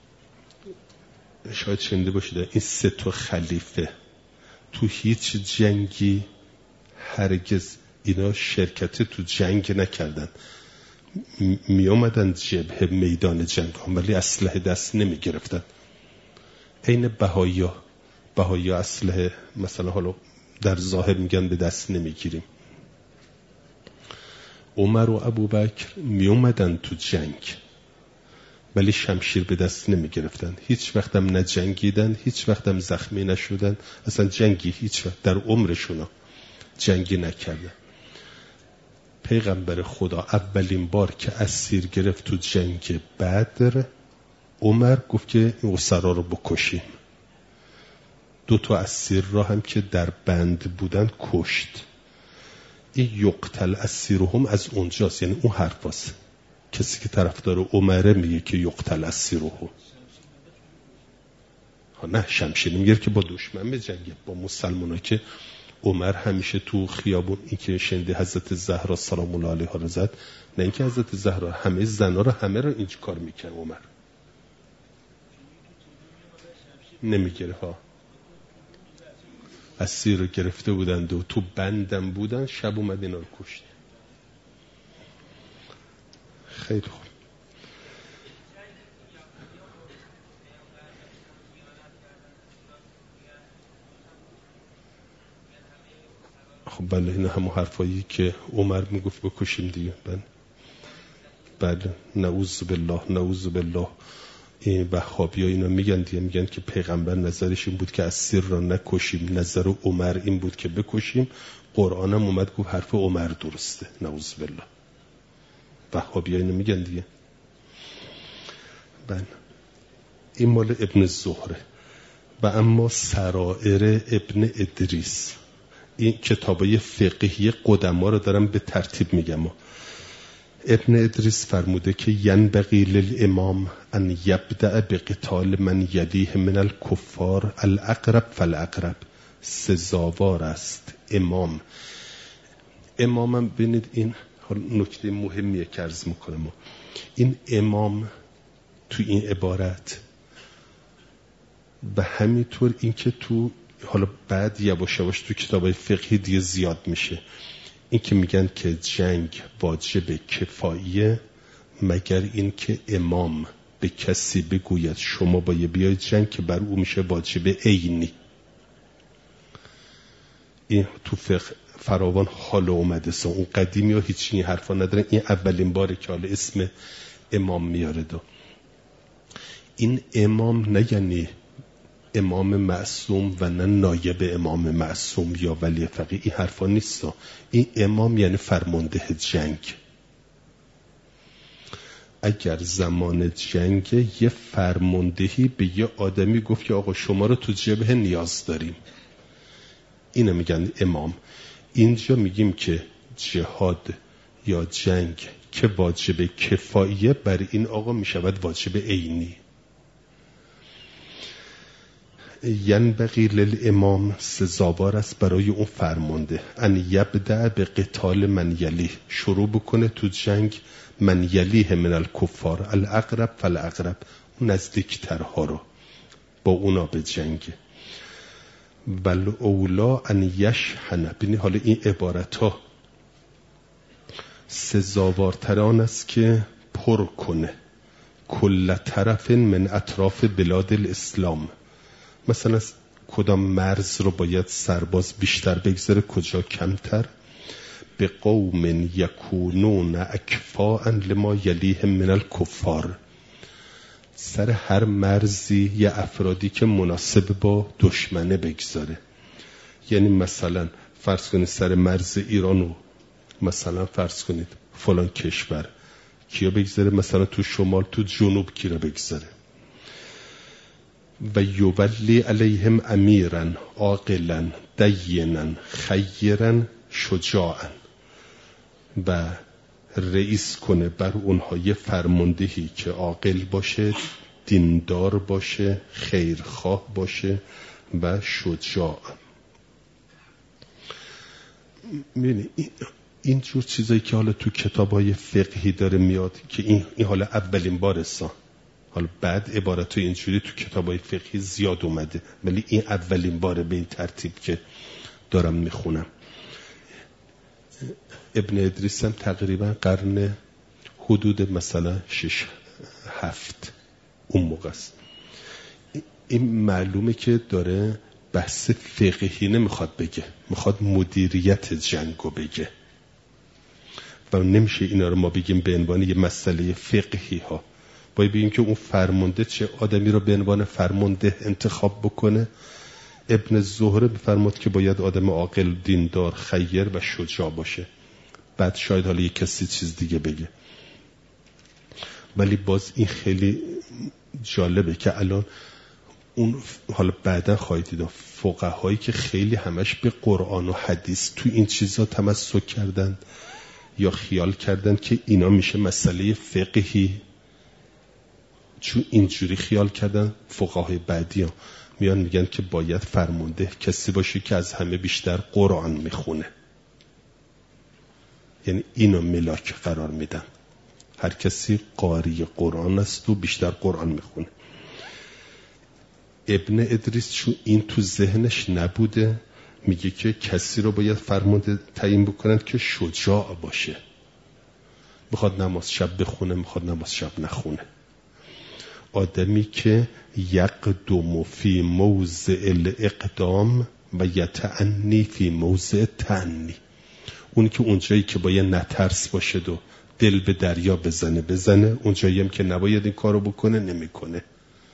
شاید شنیده باشید این 3 تا خلیفه تو هیچ جنگی هرگز اینا شرکت تو جنگ نکردن، می اومدن جبهه میدان جنگ هم، ولی اسلحه دست نمی گرفتن. این بهایا اسلحه مثلا حالا در ظاهر میگن به دست نمی گیریم. عمر و ابوبکر می اومدن تو جنگ ولی شمشیر به دست نمی گرفتن، هیچ وقتم نجنگیدن، هیچ وقتم زخمی نشدن، اصلا جنگی هیچ وقت در عمرشون جنگی نکردن. پیغمبر خدا اولین بار که اسیر گرفت تو جنگ بدر، عمر گفت که این اسرا رو بکشیم. 2 تا اسیر را هم که در بند بودن کشت. این یقتل اسیرهم از اونجاست، یعنی اون حرفاست. کسی که طرفدار عمره میگه که یقتل اسیرهم، نه شمشیر نمیگیره که با دشمن بجنگه، با مسلمانا. که عمر همیشه تو خیابون، این که شنیده حضرت زهرا سلام الله علیها رو زد، نه اینکه حضرت زهرا، همه زنا رو همه رو اینج کار میکنه. عمر نمیگیره ها. اسیر رو گرفته بودند و تو بندم بودن، شب اومد اینا رو کشت. خیلی خوب. خب بله، این همون حرفایی که عمر میگفت بکشیم دیگه. بله نعوذ بالله. این وهابی‌ها اینا میگن دیگه، میگن که پیغمبر نظرش این بود که اسیر را نکشیم، نظر عمر این بود که بکشیم. قرآن هم اومد گفت حرف عمر درسته. نعوذ بالله. وهابی‌ها اینا میگن دیگه. بله این مال ابن زهره. و اما سرائر ابن ادریس، این کتابای فقهی قدما رو دارم به ترتیب میگم. ابن ادریس فرموده که ینبغی للامام ان یبدأ بقتال من یلیه من الکفار الاقرب فالاقرب. سزاوار است امامم ببینید، این نکته مهمیه که عرض میکنم. این امام تو این عبارت و همینطور این که تو حالا بعد یواش یواش تو کتابای فقهی دیگه زیاد میشه، این که میگن که جنگ واجب کفاییه، مگر این که امام به کسی بگوید شما باید بیاید جنگ، که بر او میشه واجب عینی. این تو فقه فراوان حال اومده سه، اون قدیمی ها هیچ این حرفا ندارن. این اولین باره که حالا اسم امام میاره. این امام نه یعنی امام معصوم و نه نایب امام معصوم یا ولی فقیه، این حرفا نیست. این امام یعنی فرمانده جنگ. اگر زمان جنگ یه فرماندهی به یه آدمی گفت که آقا شما رو تو جبهه نیاز داریم، اینو میگن امام. اینجا میگیم که جهاد یا جنگ که واجب کفاییه، بر این آقا میشود واجب عینی. ینبغی للامام، سزاوار است برای اون فرمانده، ان یبدأ به قتال من یلیه، شروع بکنه تو جنگ من یلیه من الکفار، الاقرب فالاقرب، اون نزدیکترها رو با اونا به جنگ. بل اولا ان یشحن، بینی حالا این عبارت ها سزاوارتر آن است که پر کنه کل طرف من اطراف بلاد الاسلام. مثلا کدام مرز رو باید سرباز بیشتر بگذاره، کجا کمتر. به قوم یکونون اکفاء لما یلیهم من الکفار، سر هر مرزی یه افرادی که مناسب با دشمنه بگذاره. یعنی مثلا فرض کنید سر مرز ایرانو مثلا فرض کنید فلان کشور کیا بگذاره، مثلا تو شمال تو جنوب کی را بگذاره. و یولی علیهم امیرا عاقلا دینا خیرا شجاعا، و رئیس کنه بر اونها یه فرماندهی که عاقل باشه، دیندار باشه، خیرخواه باشه و شجاع. ببینید این جور چیزایی که حالا تو کتابای فقهی داره میاد که این حالا اولین بار حالا بعد عبارت اینجوری تو کتابای فقهی زیاد اومده، ولی این اولین باره به این ترتیب که دارم میخونم. ابن ادریس هم تقریبا قرن حدود مثلا 6-7 اون موقع است. این معلومه که داره بحث فقهی نمیخواد بگه، میخواد مدیریت جنگو بگه و نمیشه اینا رو ما بگیم به عنوان یه مسئله فقهی ها. باید بگیم که اون فرمانده چه آدمی رو به عنوان فرمانده انتخاب بکنه. ابن زهره بفرمود که باید آدم عاقل، دیندار، خیر و شجاع باشه. بعد شاید حالا یک کسی چیز دیگه بگه. ولی باز این خیلی جالبه که الان اون حالا بعدا خواهید دید فقهایی که خیلی همش به قرآن و حدیث تو این چیزا تمسک کردن یا خیال کردن که اینا میشه مسئله فقهی، چون اینجوری خیال کردن فقهای بعدی ها میان میگن که باید فرمانده کسی باشه که از همه بیشتر قرآن میخونه. یعنی اینو ملاک قرار میدن، هر کسی قاری قرآن است و بیشتر قرآن میخونه. ابن ادریس چون این تو ذهنش نبوده میگه که کسی رو باید فرمانده تعیین بکنن که شجاع باشه، میخواد نماز شب بخونه، میخواد نماز شب نخونه. آدمی که یقدم فی موضع الاقدام و یتعنی فی موضع تعنی، اون که اونجایی که باید نترس باشه و دل به دریا بزنه، اونجایی هم که نباید این کارو بکنه نمیکنه.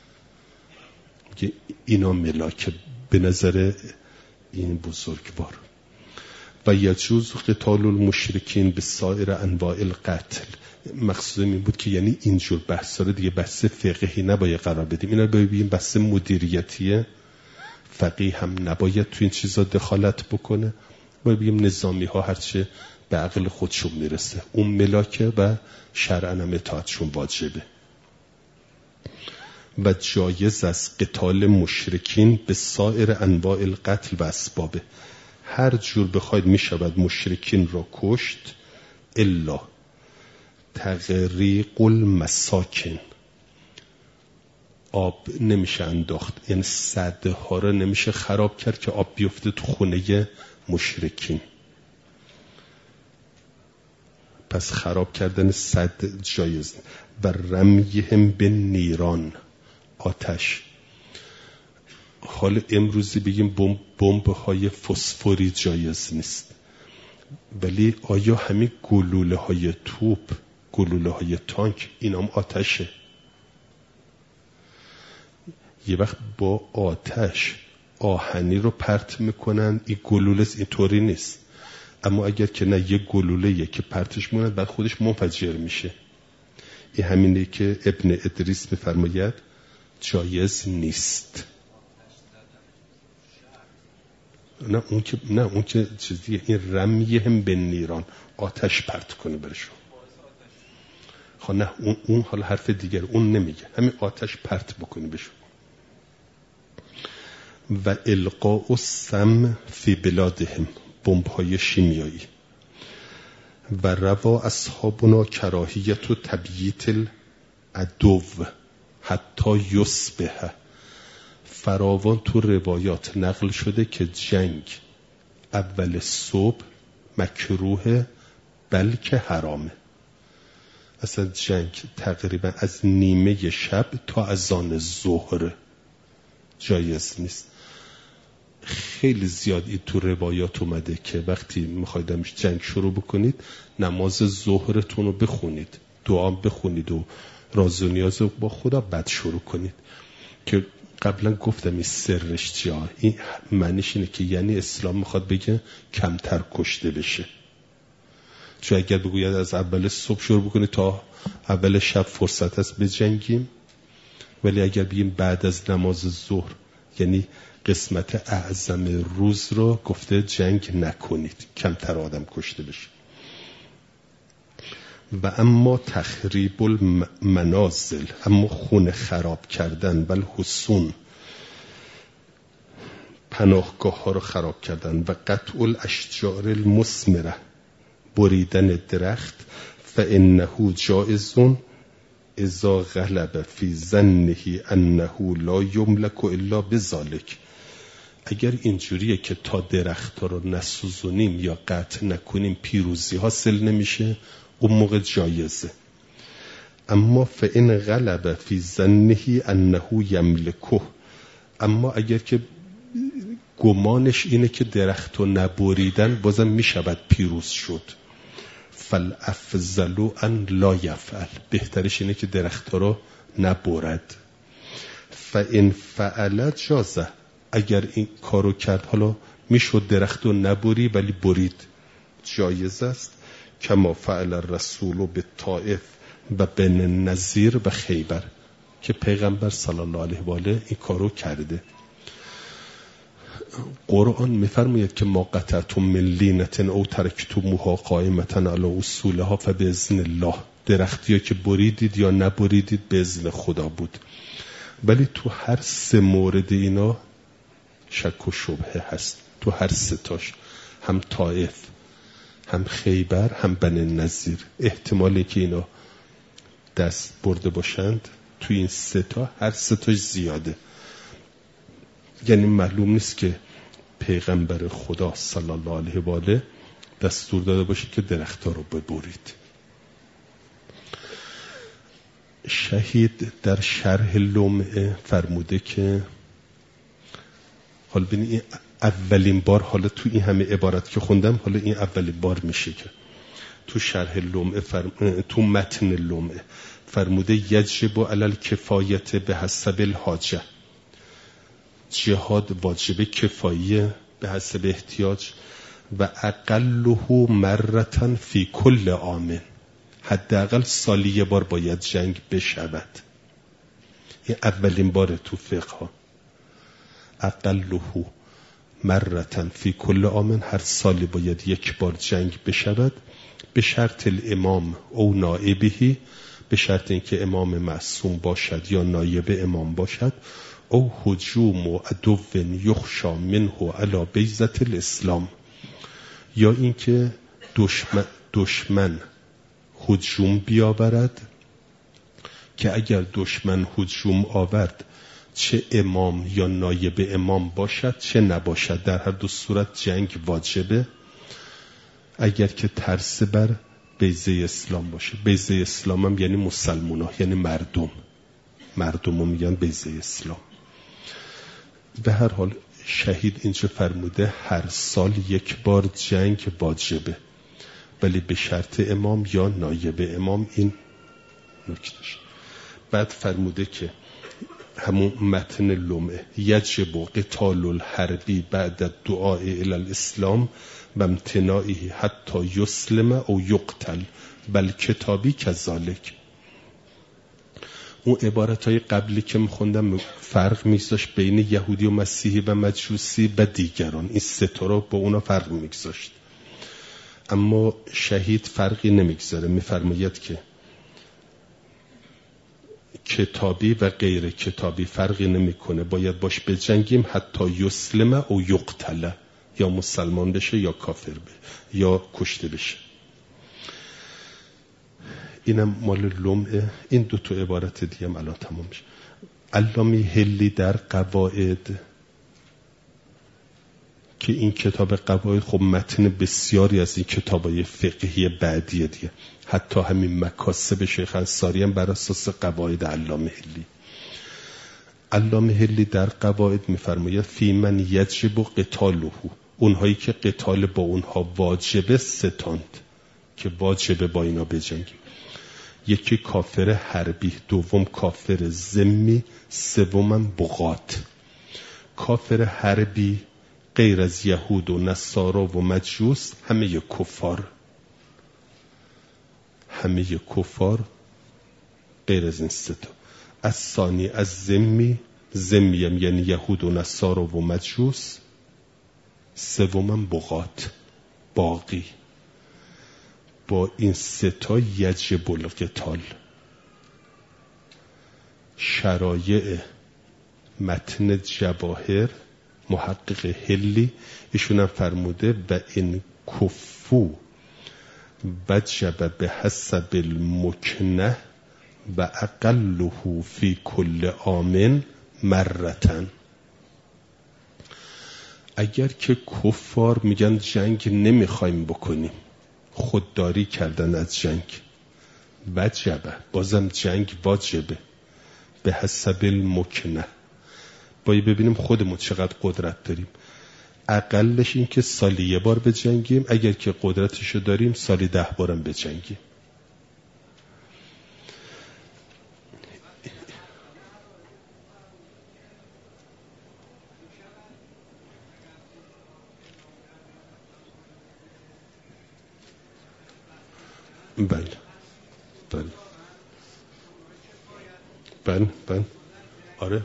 اینا ملاک به نظر این بزرگوار. و یجوز قتال المشرکین به سایر انواع القتل، مقصود این بود که یعنی اینجور بحثا رو دیگه بحث فقهی نباید قرار بدیم، اینا رو ببینیم بحث مدیریتیه. فقیه هم نباید تو این چیزا دخالت بکنه، باید بگیم نظامی ها هرچه به عقل خودشون میرسه اون ملاکه و شرعاً هم اطاعتشون واجبه. و جایز از قتال مشرکین به سایر انواع القتل و اسبابه، هر جور بخواید میشود مشرکین را کشت، الا تغریق المساکن، آب نمیشه انداخت، یعنی سده ها را نمیشه خراب کرد که آب بیفته تو خونه مشرکین. پس خراب کردن سد جایز. و رمیهم به نیران، آتش. حال امروزی بگیم بمب های فسفوری جایز نیست، ولی آیا همین گلوله های توپ، گلوله های تانک اینام آتشه؟ یه وقت با آتش آهنی رو پرت میکنن، این گلوله اینطوری نیست. اما اگر که نه، یه گلوله که پرتش میکنن بعد خودش منفجر میشه. این همینه که ابن ادریس میفرماید جایز نیست. نه اون که چیزیه، این رمیهم به نیران، آتش پرت کنه برشون. خب نه اون حالا حرف دیگر، اون نمیگه، همین آتش پرت بکنه بشون. و القاء السم فی بلادهم، بمب‌های شیمیایی. و روا اصحابنا کراهیت و تبییت العدو حتی یصبح. فراوان تو روایات نقل شده که جنگ اول صبح مکروه بلکه حرامه. اصلا جنگ تقریبا از نیمه شب تا اذان ظهر جایز نیست. خیلی زیاد این تو روایات اومده که وقتی میخواید جنگ شروع بکنید نماز ظهرتون رو بخونید، دعا بخونید و راز و نیاز رو با خدا بعد شروع کنید. که قبلا گفتم این سرش چیه. این معنیش اینه که یعنی اسلام میخواد بگه کمتر کشته بشه. چون اگر بگوید از اول صبح شروع بکنید تا اول شب فرصت هست بجنگیم، ولی اگر بگیم بعد از نماز ظهر یعنی قسمت اعظم روز رو گفته جنگ نکنید، کمتر آدم کشته بشه. و اما تخریب المنازل، اما خونه خراب کردن، بل حصون، پناهگاه ها رو خراب کردن، و قطع الاشجار المثمره، بریدن درخت، فانه جائز اذا غلب فی ظنه انه لا یملک الا بذلک. اگر اینجوریه که تا درخت ها رو نسوزونیم یا قطع نکنیم پیروزی حاصل نمیشه، اون موقع جایزه. اما فإن غلب فی ظنه انه یملکه، اما اگر که گمانش اینه که درخت رو نبریدن بازم میشود پیروز شد، فالافضل ان لا یفعل، بهترش اینه که درخت رو نبرد. فإن فعل جازه، اگر این کارو کرد، حالا میشد درخت رو نبری ولی برید، جایز است. کما فعل الرسول بالطائف و بن النضیر و خیبر، که پیغمبر صلی الله علیه و آله این کارو کرده. قرآن میفرماید که ما قطعتم من لینة او ترکتموها قائمة علی اصولها فباذن الله، درختی که بریدید یا نبریدید به اذن خدا بود. ولی تو هر سه مورد اینا شک و شبهه هست، تو هر سه تاش، هم طائف، هم خیبر، هم بنی نذیر، احتمالی که اینا دست برده باشند تو این سه تا، هر سه تاش زیاده. یعنی معلوم نیست که پیغمبر خدا صلی الله علیه و آله دستور داده باشه که درخت‌ها رو ببرید. شهید در شرح لمعه فرموده که حالا ببینید این اولین بار، حالا تو این همه عبارت که خوندم، حالا این اولین بار میشه که تو شرح لمعه تو متن لمعه فرموده یجب علی الکفایت به حسب الحاجه، جهاد واجب کفاییه به حسب احتیاج. و اقله مرتن فی کل عام، حداقل سالی یه بار باید جنگ بشود. این اولین بار تو فقه ها، اقله مرتن فی کل عام، هر سالی باید یک بار جنگ بشود. به شرط الامام او نائبهی، به شرط اینکه امام معصوم باشد یا نایب امام باشد. او هجوم و عدو یخشا منه علی بیضة الاسلام، یا اینکه دشمن هجوم بیاورد که اگر دشمن هجوم آورد چه امام یا نایب امام باشد چه نباشد، در هر دو صورت جنگ واجبه. اگر که ترس بر بیضه اسلام باشه، بیضه اسلام هم یعنی مسلمان ها، یعنی مردم رو میگن بیضه اسلام. به هر حال شهید اینجا فرموده هر سال یک بار جنگ واجبه، ولی به شرط امام یا نایب امام. این نکتهش. بعد فرموده که همون متن لمعه یجب قتال الحربی بعد الدعاء الی الاسلام و امتناعه حتی یسلم او یقتل بل کتابی کذالک. اون عبارتهای قبلی که میخوندم فرق میگذاشت بین یهودی و مسیحی و مجوسی و دیگران، این سه تا رو با اونا فرق میگذاشت. اما شهید فرقی نمیگذاره، میفرماید که کتابی و غیر کتابی فرقی نمیکنه، باید باش بجنگیم حتی یسلم او یقتل، یا مسلمان بشه یا کافر بشه یا کشته بشه. اینم مال لمعه. این دو تا عبارت دیگه هم الان تمام میشه. علامه حلی در قواعد، که این کتاب قواعد خب متن بسیاری از این کتابای فقهی بعدی دیگه، حتی همین مکاسب شیخ انصاری هم بر اساس قواعد علامه حلی. علامه حلی در قواعد میفرماید فی من یجب قتاله، اونهایی که قتال با اونها واجبه ستاند، که واجبه با اینا بجنگیم. یکی کافر حربی، دوم کافر ذمی، سومم بغات. کافر حربی غیر از یهود و نصارا و مجوس همه کفار غیر از این سه تا. از ثانی از ذمی هم یعنی یهود و نصارا و مجوس، سومم بغات باقی. با این سه تا یجب القتال. شرایع متن جواهر محقق حلی ایشون هم فرموده و این کفو وجب به حسب المکنه و اقله فی کل آمن مرتن. اگر که کفار میگن جنگ نمیخوایم بکنیم، خودداری کردن از جنگ، وجبه، بازم جنگ واجبه، به حسب المکنه، باید ببینیم خودمون چقدر قدرت داریم. اقلش این که سالی یه بار بجنگیم، اگر که قدرتشو داریم سالی 10 بارم بجنگیم. بله آره.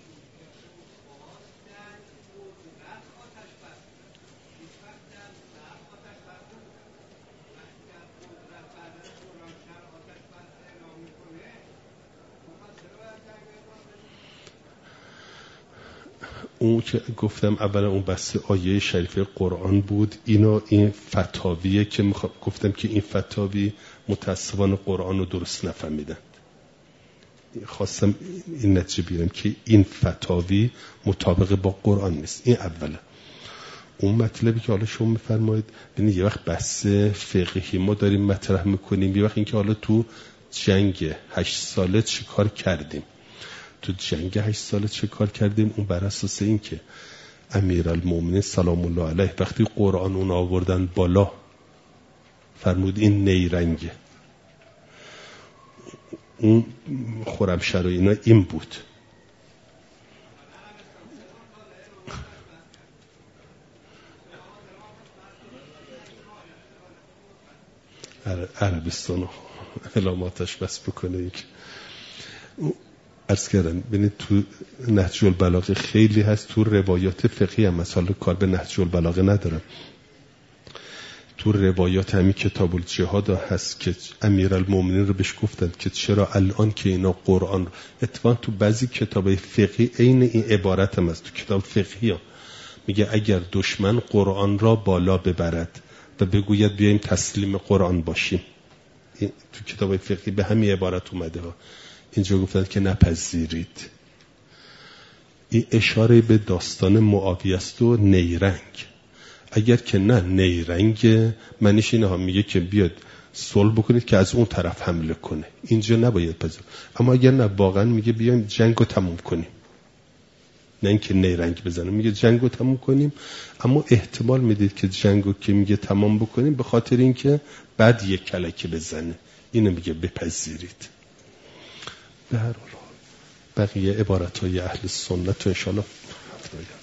اون که گفتم اولا اون بحث آیه شریفه قرآن بود، این فتاویه که گفتم که این فتاوی متاسفانه قرآن رو درست نفهمیدن. خواستم این نتیجه بیارم که این فتاوی مطابق با قرآن نیست. این اولا. اون مطلبی که حالا شما میفرمایید، ببینید یه وقت بحث فقهی ما داریم مطرح میکنیم، یه وقت این که حالا تو جنگ 8 ساله چه کار کردیم، اون بر اساس این که امیرالمومنین سلام الله علیه وقتی قرآن اون آوردن بالا فرمود این نیرنگه، اون خرمشهر و اینا این بود. عربستان علاماتش بس بکنه. عرض کردم ببینید تو نهج البلاغه خیلی هست، تو روایات فقهی هم مثلا کار به نهج البلاغه ندارم، تو روایات همین کتاب الجهاد هست که امیرالمومنین رو بهش گفتند که چرا الان که اینا قرآن، اتفاقا تو بعضی کتابای فقهی عین این عبارت هم هست، تو کتاب فقهی ها میگه اگر دشمن قرآن را بالا ببرد و بگوید بیایم تسلیم قرآن باشیم، این تو کتابای فقهی به همین عبارت اومده ها. اینجا گفتند که نپذیرید. این اشاره به داستان معاویه است و نیرنگ. اگر که نه نیرنگ منیش اینه ها، میگه که بیاد صلح بکنید که از اون طرف حمله کنه، اینجا نباید پذیر. اما اگر نه واقعا میگه بیایم جنگو تموم کنیم، نه اینکه نیرنگ بزنه، میگه جنگو تموم کنیم. اما احتمال میدید که جنگو که میگه تمام بکنیم به خاطر اینکه بعد یک کلکه بزنه، اینو میگه بپذیرید. به هر حال بقیه عبارت های اهل سنت و انشاءالله